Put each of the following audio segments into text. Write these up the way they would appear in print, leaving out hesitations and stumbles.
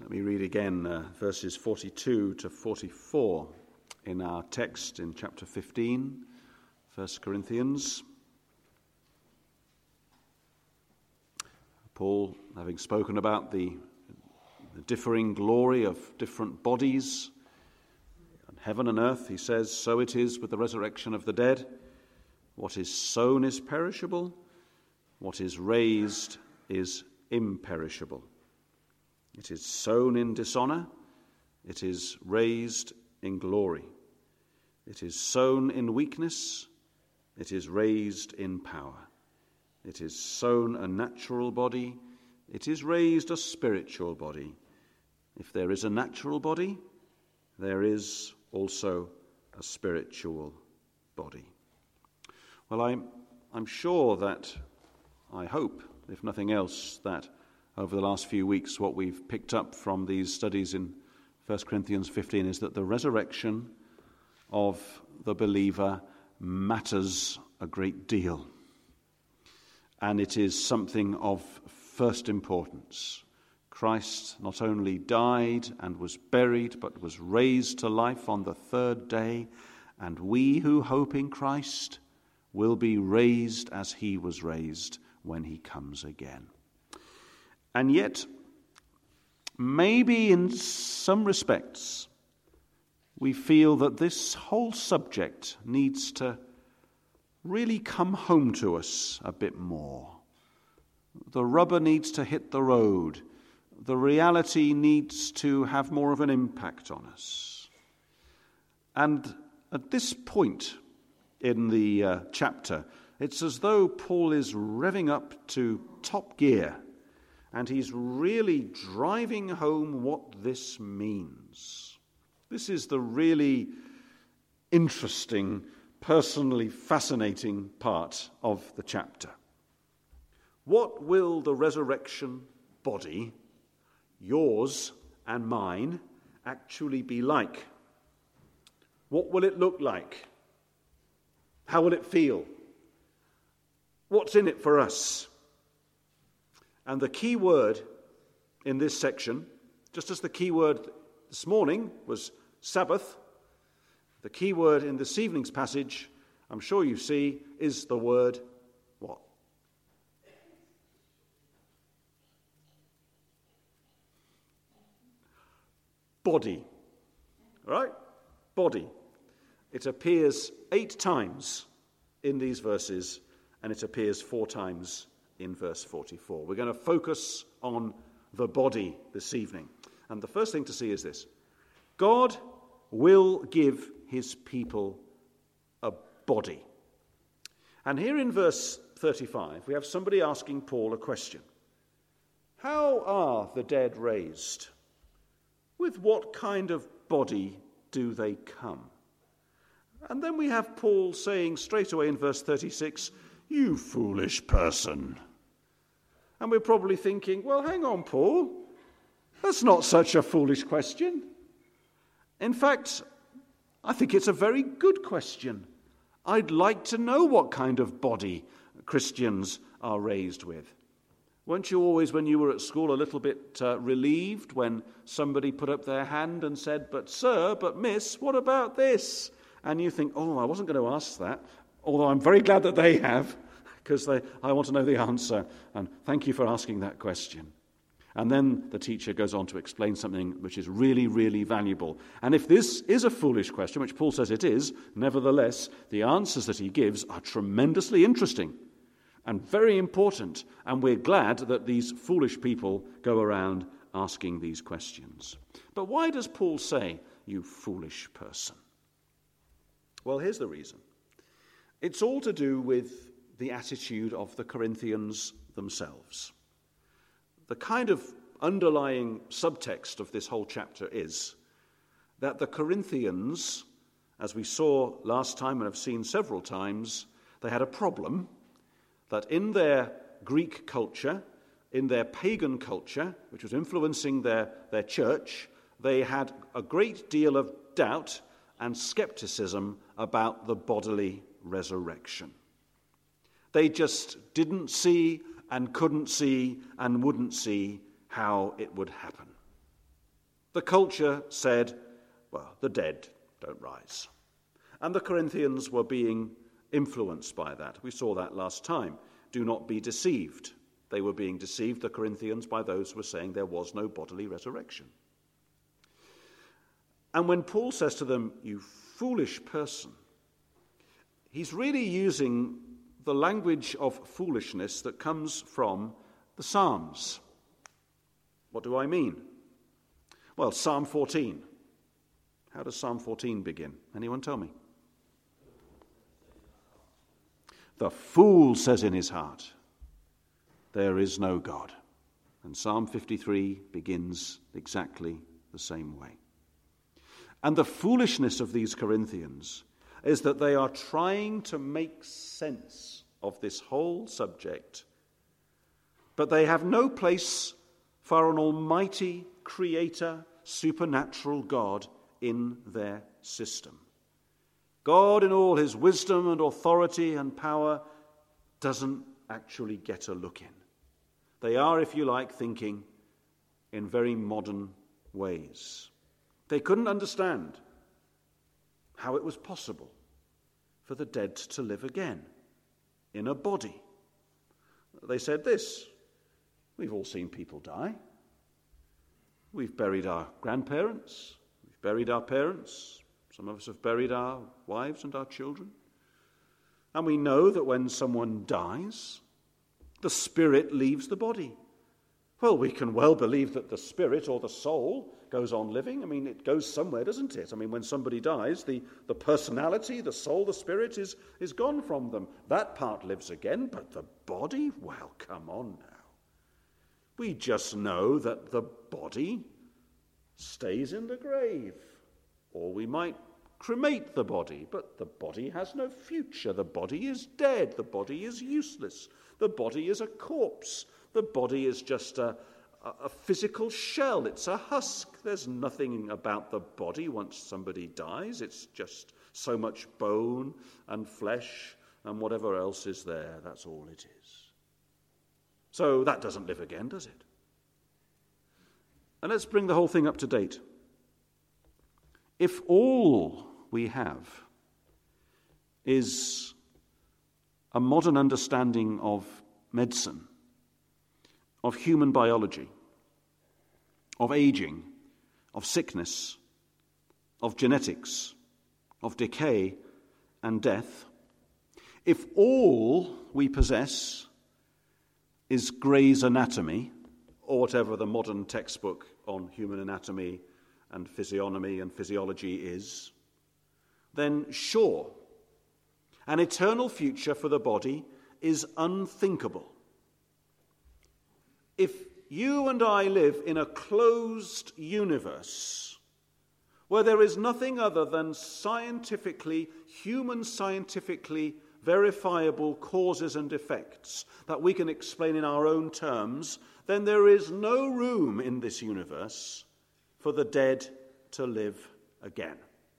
Let me read again verses 42 to 44 in our text in chapter 15, 1 Corinthians. Paul, having spoken about the differing glory of different bodies, heaven and earth, he says, so it is with the resurrection of the dead. What is sown is perishable, what is raised is imperishable. It is sown in dishonor, it is raised in glory. It is sown in weakness, it is raised in power. It is sown a natural body, it is raised a spiritual body. If there is a natural body, there is also a spiritual body. Well, I'm sure that, I hope, if nothing else, that over the last few weeks what we've picked up from these studies in 1 Corinthians 15 is that the resurrection of the believer matters a great deal. And it is something of first importance. Christ not only died and was buried, but was raised to life on the third day, and we who hope in Christ will be raised as he was raised when he comes again. And yet, maybe in some respects, we feel that this whole subject needs to really come home to us a bit more. The rubber needs to hit the road. The reality needs to have more of an impact on us. And at this point in the chapter, it's as though Paul is revving up to top gear, and he's really driving home what this means. This is the really interesting, personally fascinating part of the chapter. What will the resurrection body, yours and mine, actually be like? What will it look like? How will it feel? What's in it for us? And the key word in this section, just as the key word this morning was Sabbath, the key word in this evening's passage, I'm sure you see, is the word what? Body. All right? Body. It appears 8 times in these verses, and it appears 4 times in verse 44. We're going to focus on the body this evening. And the first thing to see is this. God will give his people a body. And here in verse 35, we have somebody asking Paul a question. How are the dead raised? With what kind of body do they come? And then we have Paul saying straight away in verse 36, you foolish person. And we're probably thinking, well, hang on, Paul. That's not such a foolish question. In fact, I think it's a very good question. I'd like to know what kind of body Christians are raised with. Weren't you always, when you were at school, a little bit relieved when somebody put up their hand and said, but sir, but miss, what about this? And you think, oh, I wasn't going to ask that, although I'm very glad that they have, because I want to know the answer. And thank you for asking that question. And then the teacher goes on to explain something which is really, really valuable. And if this is a foolish question, which Paul says it is, nevertheless, the answers that he gives are tremendously interesting and very important. And we're glad that these foolish people go around asking these questions. But why does Paul say, you foolish person? Well, here's the reason. It's all to do with the attitude of the Corinthians themselves. The kind of underlying subtext of this whole chapter is that the Corinthians, as we saw last time and have seen several times, they had a problem that in their Greek culture, in their pagan culture, which was influencing their church, they had a great deal of doubt and skepticism about the bodily resurrection. They just didn't see and couldn't see and wouldn't see how it would happen. The culture said, well, the dead don't rise. And the Corinthians were being influenced by that. We saw that last time. Do not be deceived. They were being deceived, the Corinthians, by those who were saying there was no bodily resurrection. And when Paul says to them, you foolish person, he's really using the language of foolishness that comes from the Psalms. What do I mean? Well, Psalm 14. How does Psalm 14 begin? Anyone tell me? The fool says in his heart, there is no God. And Psalm 53 begins exactly the same way. And the foolishness of these Corinthians is that they are trying to make sense of this whole subject, but they have no place for an almighty creator, supernatural God in their system. God, in all his wisdom and authority and power, doesn't actually get a look in. They are, if you like, thinking in very modern ways. They couldn't understand how it was possible for the dead to live again in a body. They said this: we've all seen people die. We've buried our grandparents. We've buried our parents. Some of us have buried our wives and our children. And we know that when someone dies, the spirit leaves the body. Well, we can well believe that the spirit or the soul goes on living. I mean, it goes somewhere, doesn't it? I mean, when somebody dies, the personality, the soul, the spirit is gone from them. That part lives again, but the body? Well, come on now. We just know that the body stays in the grave. Or we might cremate the body, but the body has no future. The body is dead. The body is useless. The body is a corpse. The body is just a physical shell. It's a husk. There's nothing about the body once somebody dies. It's just so much bone and flesh and whatever else is there. That's all it is. So that doesn't live again, does it? And let's bring the whole thing up to date. If all we have is a modern understanding of medicine, of human biology, of aging, of sickness, of genetics, of decay and death, if all we possess is Gray's Anatomy, or whatever the modern textbook on human anatomy and physiognomy and physiology is, then sure, an eternal future for the body is unthinkable. If you and I live in a closed universe where there is nothing other than human scientifically verifiable causes and effects that we can explain in our own terms, then there is no room in this universe for the dead to live again.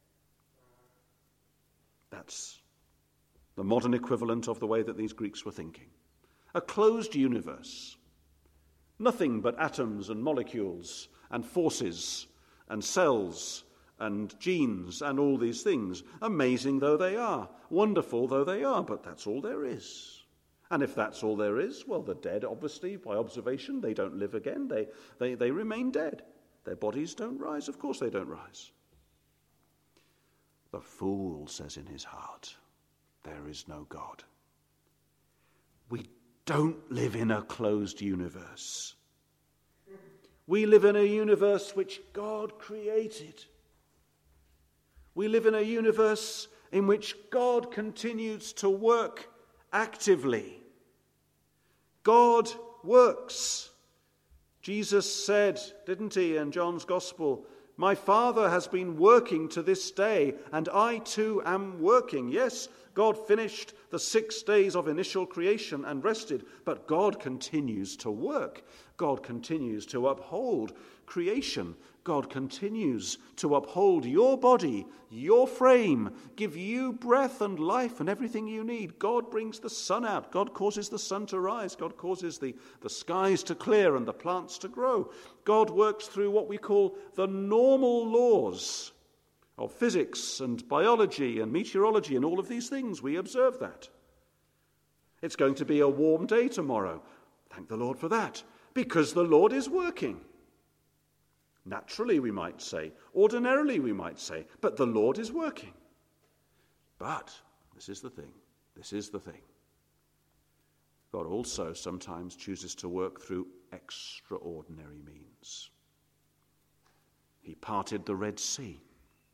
That's the modern equivalent of the way that these Greeks were thinking. A closed universe. Nothing but atoms and molecules and forces and cells and genes and all these things, amazing though they are, wonderful though they are, but that's all there is. And if that's all there is, well, the dead, obviously, by observation, they don't live again. They remain dead. Their bodies don't rise. Of course they don't rise. The fool says in his heart, there is no God. We don't live in a closed universe. We live in a universe which God created. We live in a universe in which God continues to work actively. God works. Jesus said, didn't he, in John's Gospel, my Father has been working to this day, and I too am working. Yes, God finished the 6 days of initial creation and rested, but God continues to work. God continues to uphold creation. God continues to uphold your body, your frame, give you breath and life and everything you need. God brings the sun out. God causes the sun to rise. God causes the skies to clear and the plants to grow. God works through what we call the normal laws of physics and biology and meteorology and all of these things. We observe that. It's going to be a warm day tomorrow. Thank the Lord for that, because the Lord is working. Naturally, we might say. Ordinarily, we might say. But the Lord is working. But, this is the thing. God also sometimes chooses to work through extraordinary means. He parted the Red Sea.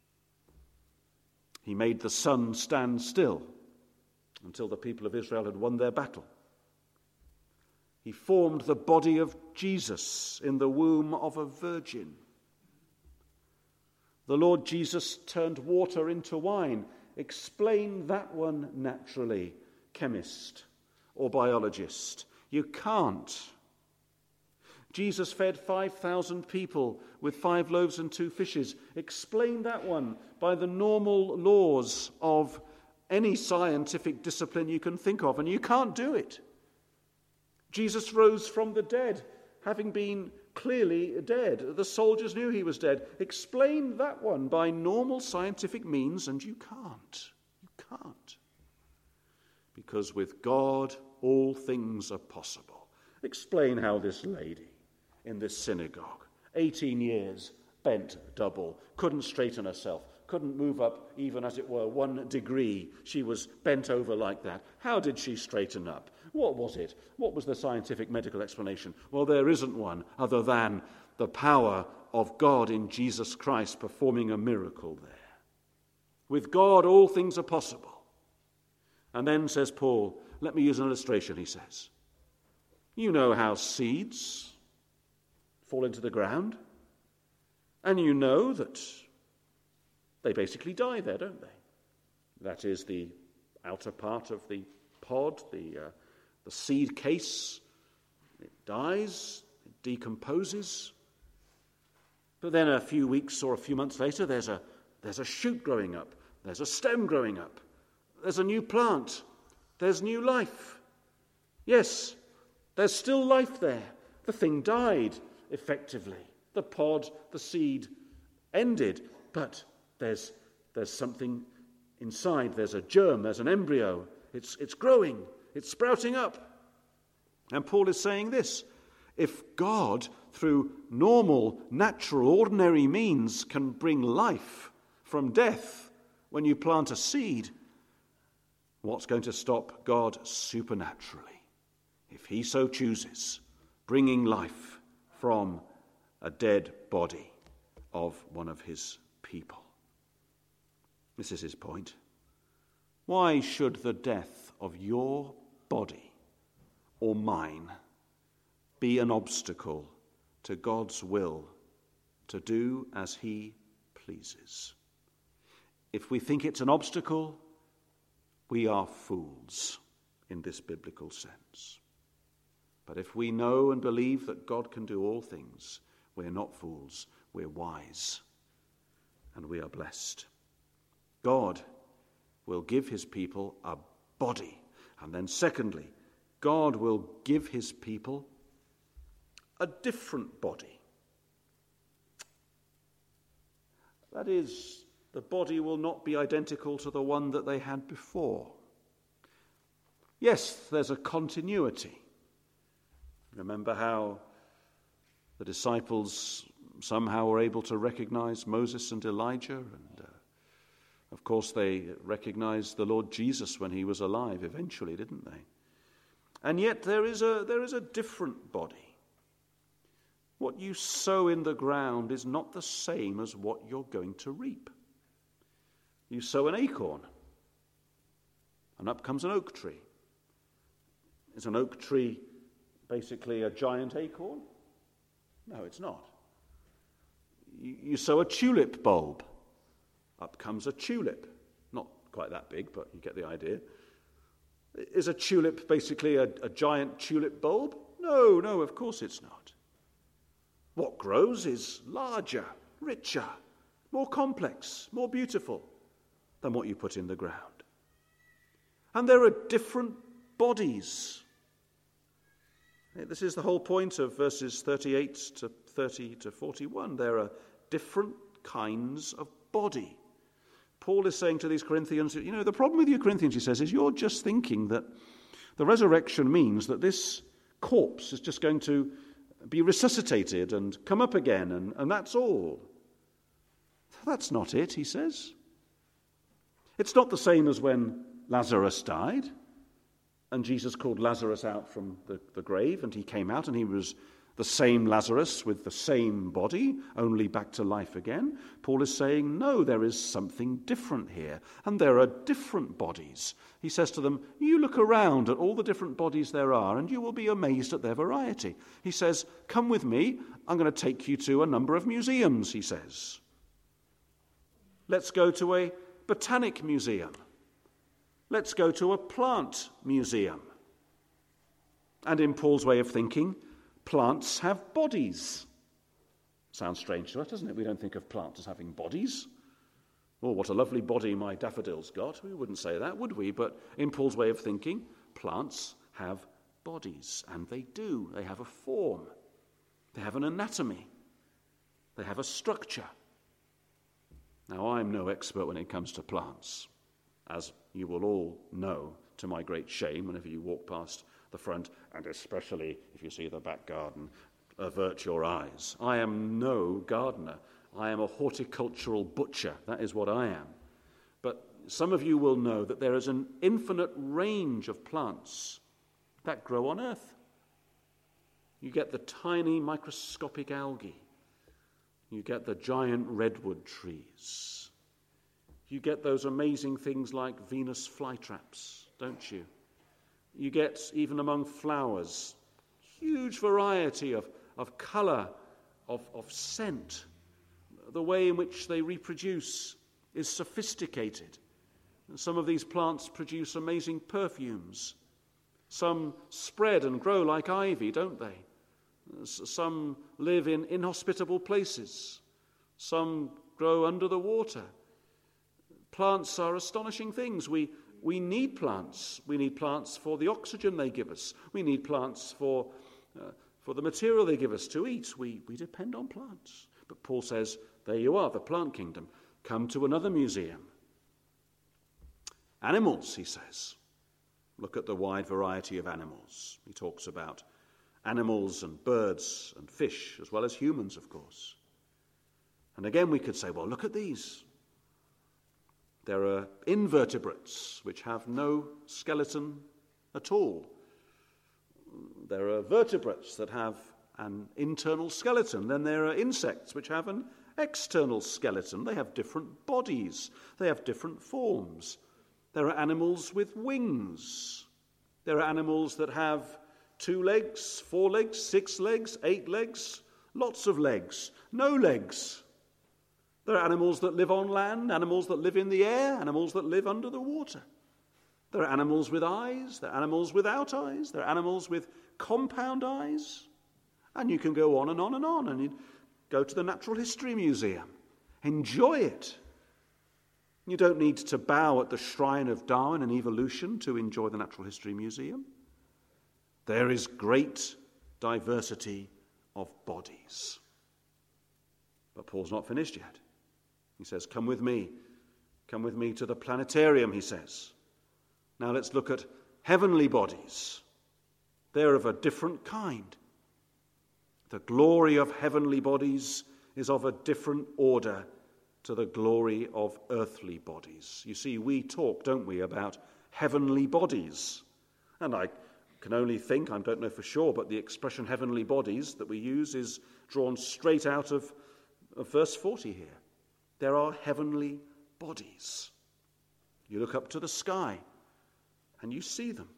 He made the sun stand still until the people of Israel had won their battle. He formed the body of Jesus in the womb of a virgin. The Lord Jesus turned water into wine. Explain that one naturally, chemist or biologist. You can't. Jesus fed 5,000 people with 5 loaves and 2 fishes. Explain that one by the normal laws of any scientific discipline you can think of, and you can't do it. Jesus rose from the dead, having been clearly dead. The soldiers knew he was dead. Explain that one by normal scientific means, and you can't. You can't. Because with God, all things are possible. Explain how this lady in this synagogue, 18 years, bent double, couldn't straighten herself, couldn't move up even, as it were, 1 degree. She was bent over like that. How did she straighten up? What was it? What was the scientific medical explanation? Well, there isn't one other than the power of God in Jesus Christ performing a miracle there. With God, all things are possible. And then, says Paul, let me use an illustration, he says. You know how seeds fall into the ground, and you know that they basically die there, don't they? That is the outer part of the pod, the seed case. It dies, it decomposes. But then a few weeks or a few months later, there's a shoot growing up. There's a stem growing up. There's a new plant. There's new life. Yes, there's still life there. The thing died, effectively. The pod, the seed, ended. But there's something inside. There's a germ. There's an embryo. It's growing. It's sprouting up. And Paul is saying this. If God, through normal, natural, ordinary means, can bring life from death when you plant a seed, what's going to stop God supernaturally, if he so chooses, bringing life from a dead body of one of his people? This is his point. Why should the death of your body or mine be an obstacle to God's will to do as he pleases? If we think it's an obstacle, we are fools in this biblical sense. But if we know and believe that God can do all things, we're not fools, we're wise, and we are blessed. God will give his people a body. And then secondly, God will give his people a different body. That is, the body will not be identical to the one that they had before. Yes, there's a continuity. Remember how the disciples somehow were able to recognize Moses and Elijah, and of course they recognized the Lord Jesus when he was alive eventually, didn't they? And yet there is a different body. What you sow in the ground is not the same as what you're going to reap. You sow an acorn, and up comes an oak tree. Is an oak tree basically a giant acorn? No, it's not. You sow a tulip bulb, up comes a tulip. Not quite that big, but you get the idea. Is a tulip basically a giant tulip bulb? No, of course it's not. What grows is larger, richer, more complex, more beautiful than what you put in the ground. And there are different bodies. This is the whole point of verses 38 to 30 to 41. There are different kinds of body. Paul is saying to these Corinthians, the problem with you Corinthians, he says, is you're just thinking that the resurrection means that this corpse is just going to be resuscitated and come up again, and that's all. That's not it, he says. It's not the same as when Lazarus died, and Jesus called Lazarus out from the grave, and he came out, and he was the same Lazarus with the same body, only back to life again. Paul is saying, no, there is something different here, and there are different bodies. He says to them, you look around at all the different bodies there are, and you will be amazed at their variety. He says, come with me, I'm going to take you to a number of museums, he says. Let's go to a botanic museum. Let's go to a plant museum. And in Paul's way of thinking, plants have bodies. Sounds strange to us, doesn't it? We don't think of plants as having bodies. Oh, what a lovely body my daffodil's got. We wouldn't say that, would we? But in Paul's way of thinking, plants have bodies. And they do. They have a form. They have an anatomy. They have a structure. Now, I'm no expert when it comes to plants, as you will all know, to my great shame, whenever you walk past the front, and especially if you see the back garden, avert your eyes. I am no gardener. I am a horticultural butcher. That is what I am. But some of you will know that there is an infinite range of plants that grow on earth. You get the tiny microscopic algae. You get the giant redwood trees. You get those amazing things like Venus flytraps, don't you? You get, even among flowers, huge variety of colour, of scent. The way in which they reproduce is sophisticated. Some of these plants produce amazing perfumes. Some spread and grow like ivy, don't they? Some live in inhospitable places. Some grow under the water. Plants are astonishing things. We need plants. We need plants for the oxygen they give us. We need plants for the material they give us to eat. We depend on plants. But Paul says, there you are, the plant kingdom. Come to another museum. Animals, he says. Look at the wide variety of animals. He talks about animals and birds and fish, as well as humans, of course. And again, we could say, well, look at these. There are invertebrates, which have no skeleton at all. There are vertebrates that have an internal skeleton. Then there are insects, which have an external skeleton. They have different bodies. They have different forms. There are animals with wings. There are animals that have 2 legs, 4 legs, 6 legs, 8 legs, lots of legs, no legs. There are animals that live on land, animals that live in the air, animals that live under the water. There are animals with eyes, there are animals without eyes, there are animals with compound eyes. And you can go on and on and on, and you go to the Natural History Museum. Enjoy it. You don't need to bow at the shrine of Darwin and evolution to enjoy the Natural History Museum. There is great diversity of bodies. But Paul's not finished yet. He says, come with me. Come with me to the planetarium, he says. Now let's look at heavenly bodies. They're of a different kind. The glory of heavenly bodies is of a different order to the glory of earthly bodies. You see, we talk, don't we, about heavenly bodies. And I can only think, I don't know for sure, but the expression heavenly bodies that we use is drawn straight out of verse 40 here. There are heavenly bodies. You look up to the sky and you see them.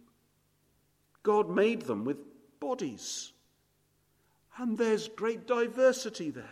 God made them with bodies. And there's great diversity there.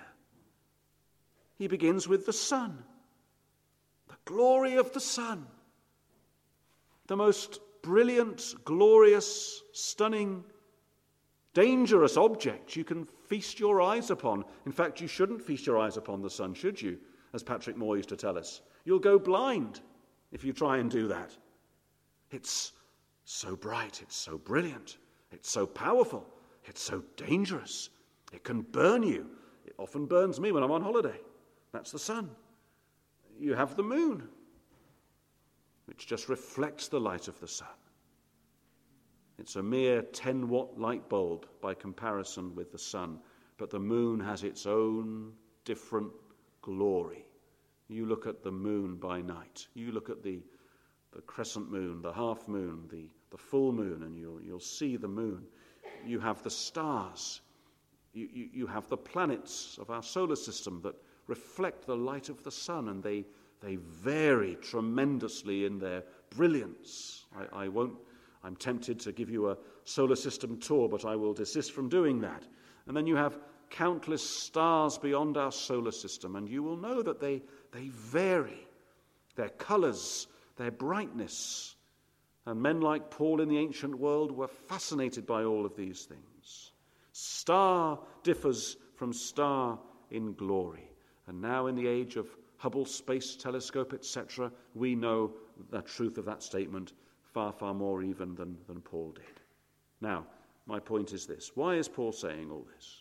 He begins with the sun. The glory of the sun. The most brilliant, glorious, stunning, dangerous object you can feast your eyes upon. In fact, you shouldn't feast your eyes upon the sun, should you? As Patrick Moore used to tell us. You'll go blind if you try and do that. It's so bright, it's so brilliant, it's so powerful, it's so dangerous. It can burn you. It often burns me when I'm on holiday. That's the sun. You have the moon, which just reflects the light of the sun. It's a mere 10-watt light bulb by comparison with the sun, but the moon has its own different glory. You look at the moon by night. You look at the crescent moon, the half moon, the full moon, and you'll see the moon. You have the stars. You have the planets of our solar system that reflect the light of the sun, and they vary tremendously in their brilliance. I'm tempted to give you a solar system tour, but I will desist from doing that. And then you have countless stars beyond our solar system, and you will know that they vary, their colors, their brightness. And men like Paul in the ancient world were fascinated by all of these things. Star differs from star in glory. And now in the age of Hubble Space Telescope, etc., we know the truth of that statement far, far more even than Paul did. Now, my point is this. Why is Paul saying all this?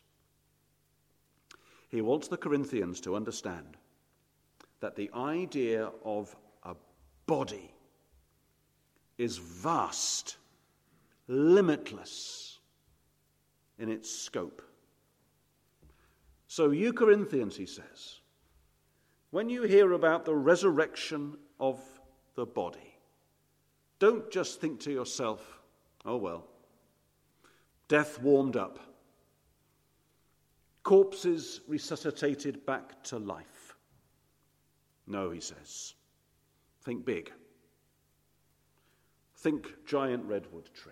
He wants the Corinthians to understand that the idea of a body is vast, limitless in its scope. So you Corinthians, he says, when you hear about the resurrection of the body, don't just think to yourself, oh well, death warmed up, corpses resuscitated back to life. No, he says, think big. Think giant redwood tree.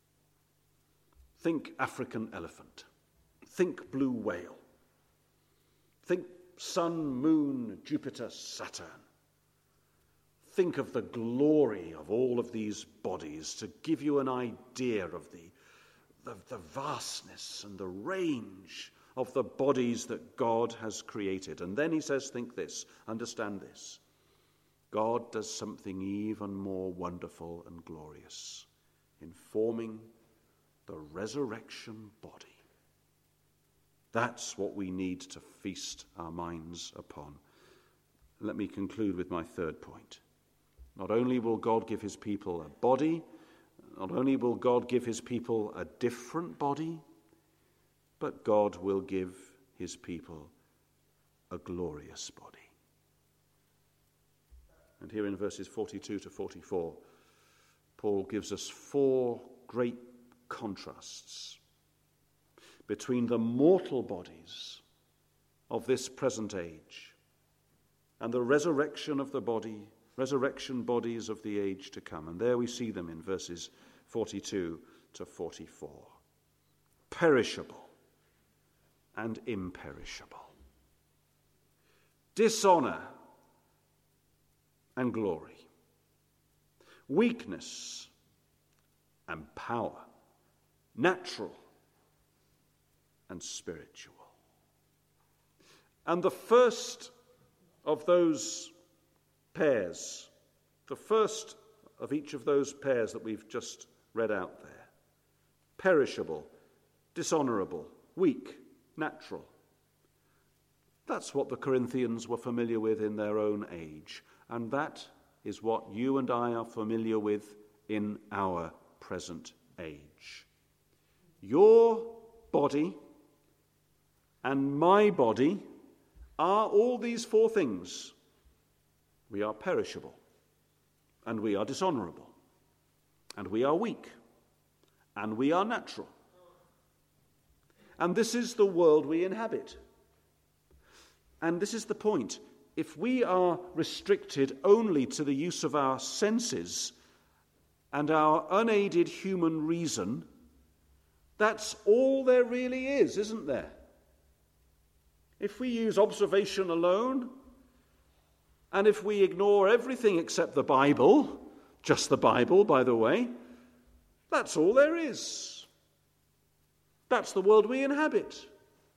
Think African elephant. Think blue whale. Think sun, moon, Jupiter, Saturn. Think of the glory of all of these bodies to give you an idea of the vastness and the range of the bodies that God has created. And then he says, think this, understand this. God does something even more wonderful and glorious in forming the resurrection body. That's what we need to feast our minds upon. Let me conclude with my third point. Not only will God give his people a body, not only will God give his people a different body, but God will give his people a glorious body. And here in verses 42 to 44, Paul gives us four great contrasts between the mortal bodies of this present age and the resurrection of the body, resurrection bodies of the age to come. And there we see them in verses 42 to 44. Perishable and imperishable. Dishonor and glory. Weakness and power. Natural and spiritual. And the first of those pairs, the first of each of those pairs that we've just read out there, perishable, dishonorable, weak, natural. That's what the Corinthians were familiar with in their own age, and that is what you and I are familiar with in our present age. Your body and my body are all these four things. We are perishable, and we are dishonorable, and we are weak, and we are natural. And this is the world we inhabit. And this is the point. If we are restricted only to the use of our senses and our unaided human reason, that's all there really is, isn't there? If we use observation alone, and if we ignore everything except the Bible, just the Bible, by the way, that's all there is. That's the world we inhabit.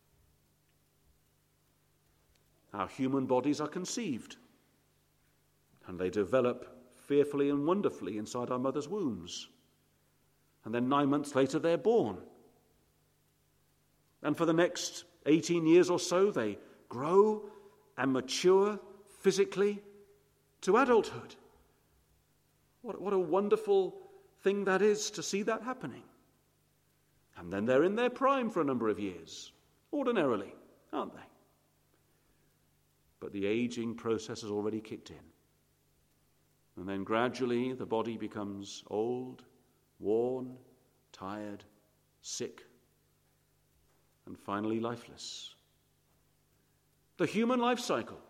Our human bodies are conceived, and they develop fearfully and wonderfully inside our mother's wombs. And then 9 months later, they're born. And for the next 18 years or so, they grow and mature physically to adulthood. What a wonderful thing that is to see that happening. And then they're in their prime for a number of years, ordinarily, aren't they? But the aging process has already kicked in. And then gradually the body becomes old, worn, tired, sick, and finally lifeless. The human life cycle.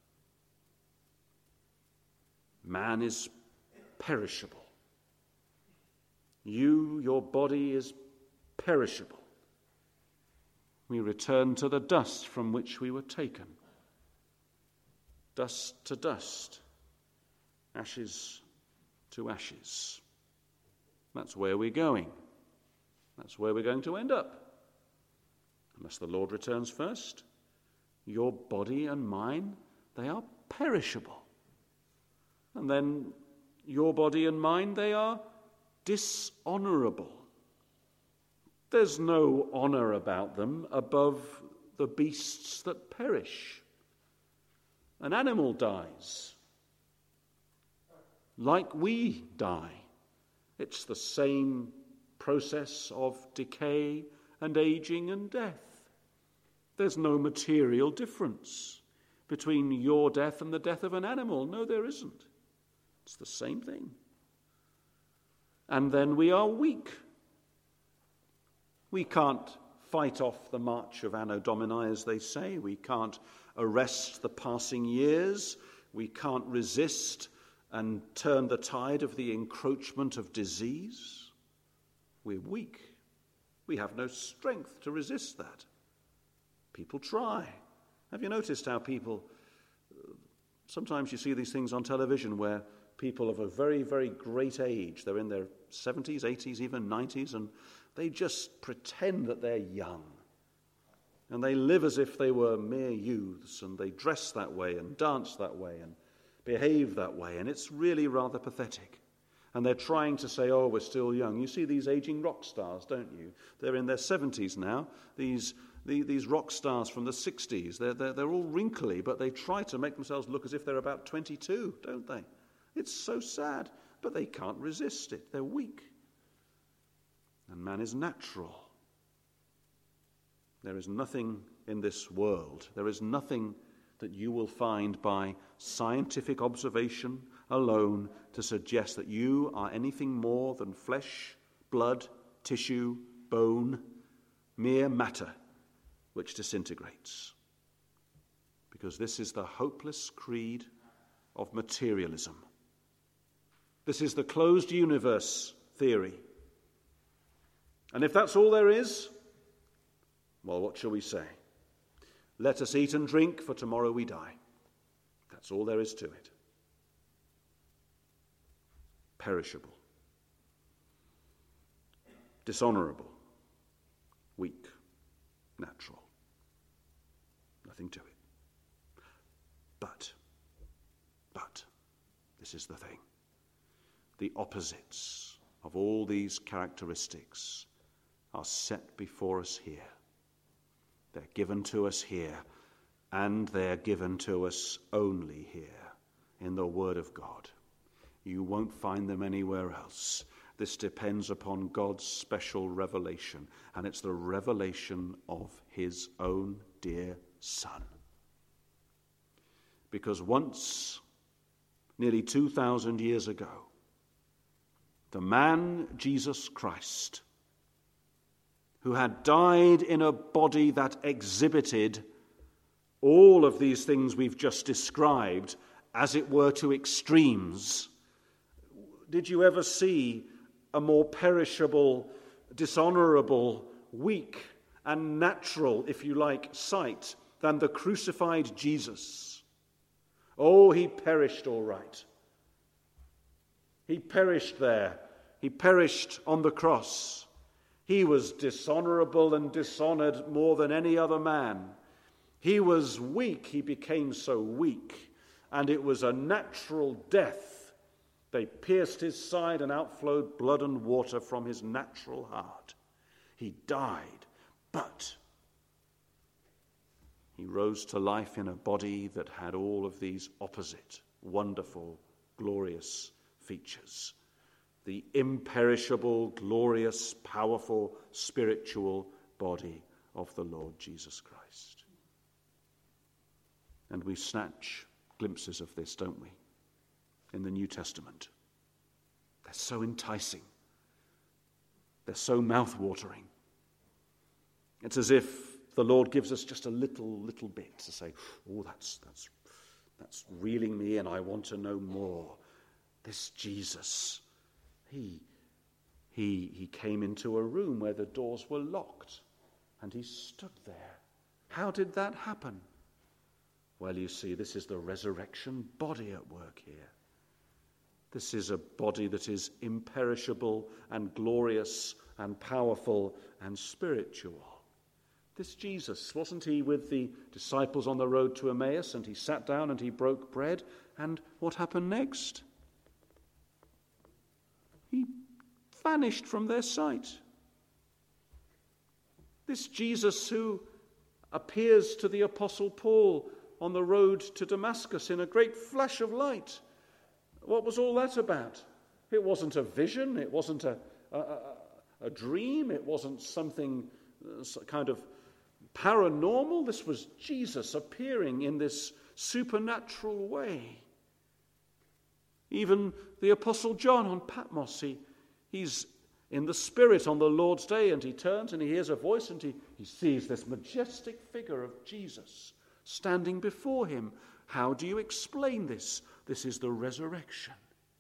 Man is perishable. Your body is perishable. We return to the dust from which we were taken. Dust to dust. Ashes to ashes. That's where we're going. That's where we're going to end up. Unless the Lord returns first. Your body and mine, they are perishable. And then your body and mine, they are dishonorable. There's no honor about them above the beasts that perish. An animal dies like we die. It's the same process of decay and aging and death. There's no material difference between your death and the death of an animal. No, there isn't. It's the same thing. And then we are weak. We can't fight off the march of Anno Domini, as they say. We can't arrest the passing years. We can't resist and turn the tide of the encroachment of disease. We're weak. We have no strength to resist that. People try. Have you noticed how people, sometimes you see these things on television where people of a very, very great age, they're in their 70s, 80s, even 90s, and they just pretend that they're young. And they live as if they were mere youths, and they dress that way and dance that way and behave that way, and it's really rather pathetic. And they're trying to say, oh, we're still young. You see these aging rock stars, don't you? They're in their 70s now, these rock stars from the 60s. They're all wrinkly, but they try to make themselves look as if they're about 22, don't they? It's so sad, but they can't resist it. They're weak. And man is natural. There is nothing in this world, there is nothing that you will find by scientific observation alone to suggest that you are anything more than flesh, blood, tissue, bone, mere matter which disintegrates. Because this is the hopeless creed of materialism. This is the closed universe theory. And if that's all there is, well, what shall we say? Let us eat and drink, for tomorrow we die. That's all there is to it. Perishable. Dishonorable. Weak. Natural. Nothing to it. But, this is the thing. The opposites of all these characteristics are set before us here. They're given to us here, and they're given to us only here in the Word of God. You won't find them anywhere else. This depends upon God's special revelation, and it's the revelation of his own dear Son. Because once, nearly 2,000 years ago, the man Jesus Christ, who had died in a body that exhibited all of these things we've just described, as it were, to extremes. Did you ever see a more perishable, dishonorable, weak, and natural, if you like, sight than the crucified Jesus? Oh, he perished all right. He perished there. He perished on the cross. He was dishonorable and dishonored more than any other man. He was weak, he became so weak, and it was a natural death. They pierced his side and outflowed blood and water from his natural heart. He died, but he rose to life in a body that had all of these opposite, wonderful, glorious features. The imperishable, glorious, powerful, spiritual body of the Lord Jesus Christ. And we snatch glimpses of this, don't we, in the New Testament. They're so enticing. They're so mouth-watering. It's as if the Lord gives us just a little bit to say, oh, that's reeling me in. I want to know more. This Jesus, he came into a room where the doors were locked, and he stood there. How did that happen? Well, you see, this is the resurrection body at work here. This is a body that is imperishable and glorious and powerful and spiritual. This Jesus, wasn't he with the disciples on the road to Emmaus, and he sat down and he broke bread, and what happened next? He vanished from their sight. This Jesus who appears to the Apostle Paul on the road to Damascus in a great flash of light. What was all that about? It wasn't a vision, it wasn't a dream, it wasn't something kind of paranormal. This was Jesus appearing in this supernatural way. Even the Apostle John on Patmos, he's in the Spirit on the Lord's day, and he turns and he hears a voice, and he sees this majestic figure of Jesus standing before him. How do you explain this? This is the resurrection.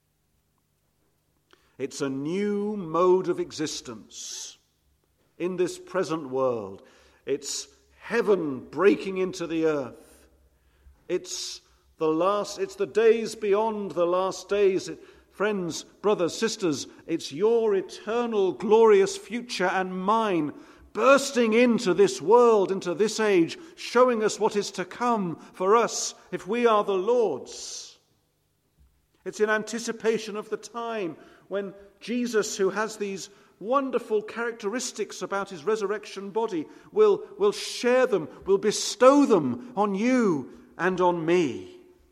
It's a new mode of existence in this present world. It's heaven breaking into the earth. It's the days beyond the last days. Friends, brothers, sisters, it's your eternal, glorious future and mine bursting into this world, into this age, showing us what is to come for us if we are the Lord's. It's in anticipation of the time when Jesus, who has these wonderful characteristics about his resurrection body, will share them, will bestow them on you and on me.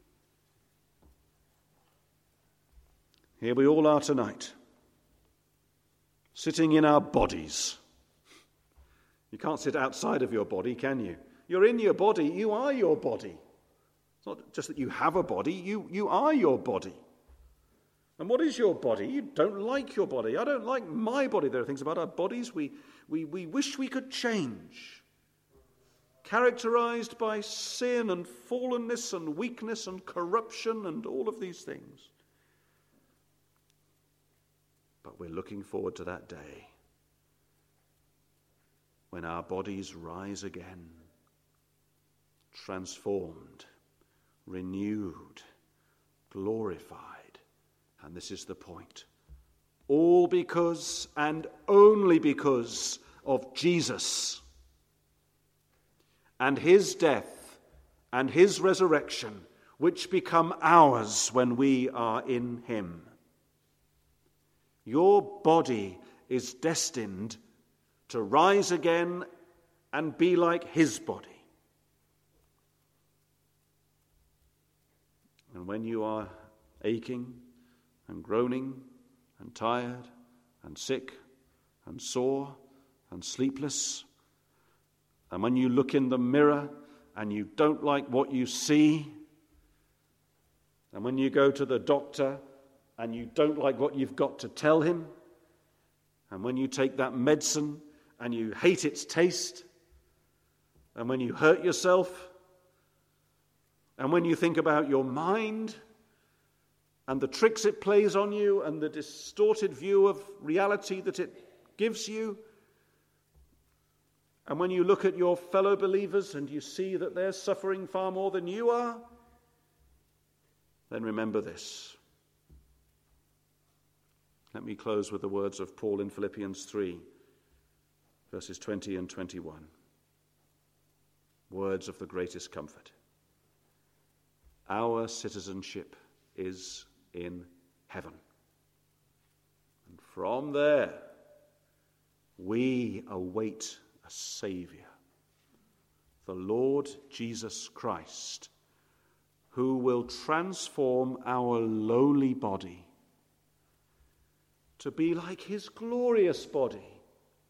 Here we all are tonight, sitting in our bodies. You can't sit outside of your body, can you? You're in your body. You are your body. It's not just that you have a body. You are your body. And what is your body? You don't like your body. I don't like my body. There are things about our bodies we wish we could change. Characterized by sin and fallenness and weakness and corruption and all of these things. But we're looking forward to that day when our bodies rise again, transformed, renewed, glorified. And this is the point. All because and only because of Jesus and his death and his resurrection, which become ours when we are in him. Your body is destined to rise again and be like his body. And when you are aching and groaning and tired and sick and sore and sleepless, and when you look in the mirror and you don't like what you see, and when you go to the doctor and you don't like what you've got to tell him, and when you take that medicine and you hate its taste, and when you hurt yourself, and when you think about your mind and the tricks it plays on you and the distorted view of reality that it gives you, and when you look at your fellow believers and you see that they're suffering far more than you are, then remember this. Let me close with the words of Paul in Philippians 3. verses 20 and 21. Words of the greatest comfort. Our citizenship is in heaven. And from there, we await a Saviour, the Lord Jesus Christ, who will transform our lowly body to be like his glorious body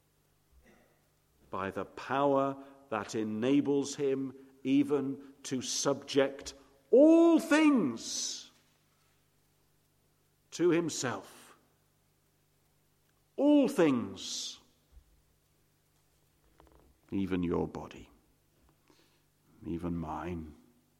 by the power that enables him even to subject all things to himself. All things, even your body, even mine,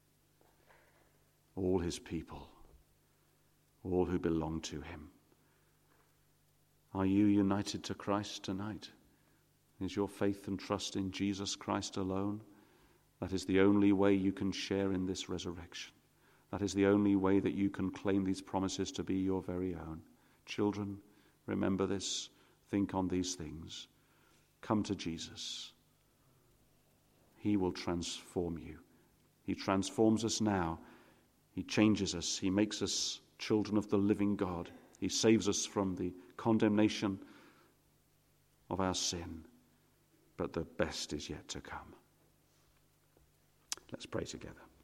all his people, all who belong to him. Are you united to Christ tonight? Is your faith and trust in Jesus Christ alone? That is the only way you can share in this resurrection. That is the only way that you can claim these promises to be your very own. Children, remember this. Think on these things. Come to Jesus. He will transform you. He transforms us now. He changes us. He makes us children of the living God. He saves us from the condemnation of our sin. But the best is yet to come. Let's pray together.